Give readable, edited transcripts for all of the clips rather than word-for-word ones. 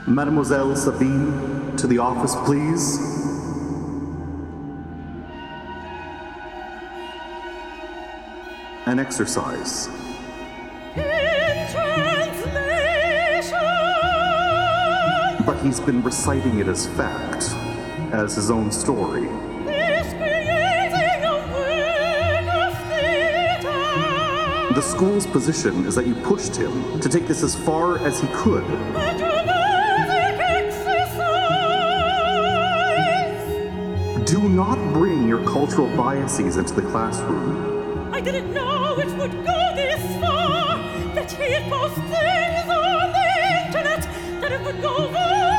Mademoiselle Sabine, to the office, please. An exercise. In translation. But he's been reciting it as fact, as his own story. Is creating a work of theater. The school's position is that you pushed him to take this as far as he could. A dramatic exercise. Do not bring your cultural biases into the classroom. I didn't know it would go this far, that he'd post things on the internet, that it would go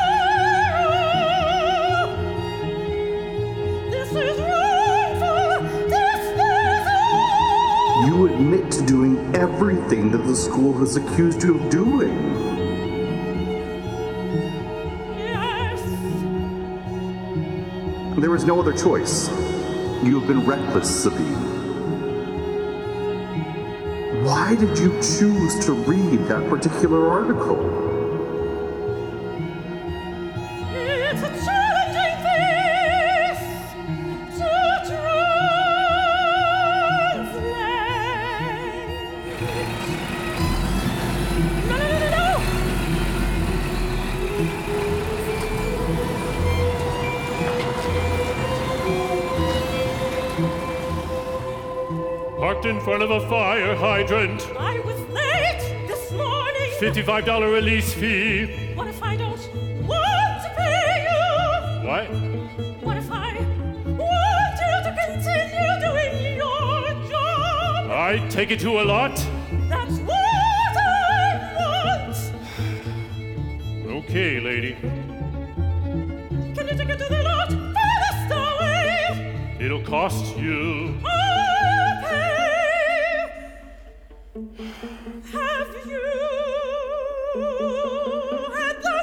viral. This is wrongful. This is wrong. You admit to doing everything that the school has accused you of doing. Yes. There is no other choice. You have been reckless, Sabine. Why did you choose to read that particular article? It's a challenging this to translate. No. Parked in front of a fire hydrant. I was late this morning. $55 release fee. What if I don't want to pay you? What? What if I want you to continue doing your job? I take it to a lot? That's what I want. Okay, lady. Can you take it to the lot furthest away? It'll cost you. I'll pay. Have you had the